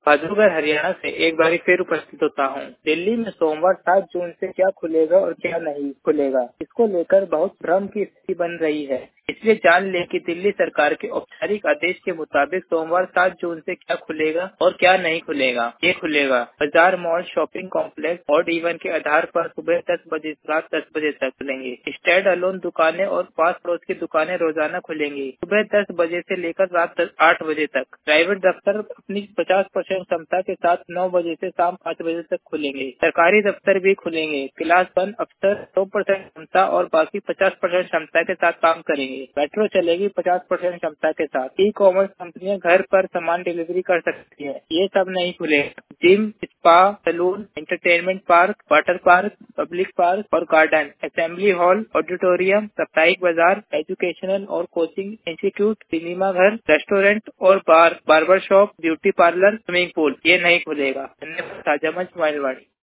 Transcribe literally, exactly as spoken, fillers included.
बाजूगर हरियाणा से एक बार फिर उपस्थित होता हूँ। दिल्ली में सोमवार सात जून से क्या खुलेगा और क्या नहीं खुलेगा, इसको लेकर बहुत भ्रम की स्थिति बन रही है। इसलिए जान लें कि दिल्ली सरकार के औपचारिक आदेश के मुताबिक सोमवार सात जून से क्या खुलेगा और क्या नहीं खुलेगा। ये खुलेगा बाजार, मॉल, शॉपिंग कॉम्प्लेक्स और इवन के आधार पर सुबह दस बजे से रात दस बजे तक खुलेंगे। स्टैंड अलोन दुकानें और पास पड़ोस की दुकानें रोजाना खुलेंगी सुबह दस बजे से लेकर रात आठ बजे तक। प्राइवेट दफ्तर अपनी पचास परसेंट क्षमता के साथ नौ बजे से शाम पाँच बजे तक खुलेंगे। सरकारी दफ्तर भी खुलेंगे। क्लास वन अफसर सौ परसेंट क्षमता और बाकी पचास परसेंट क्षमता के साथ काम करेंगे। मेट्रो चलेगी पचास परसेंट क्षमता के साथ। ई कॉमर्स कंपनियां घर पर सामान डिलीवरी कर सकती है। ये सब नहीं खुलेगा। Gym, spa, salon, entertainment park, water park, public park और गार्डन, असेंबली हॉल, ऑडिटोरियम, साप्ताहिक बाजार, एजुकेशनल और कोचिंग इंस्टीट्यूट, सिनेमा घर, रेस्टोरेंट और bar, barber shop, beauty parlour, swimming pool ये नहीं खुलेगा। धन्यवाद। ताजा मंच, मोबाइल वाणी।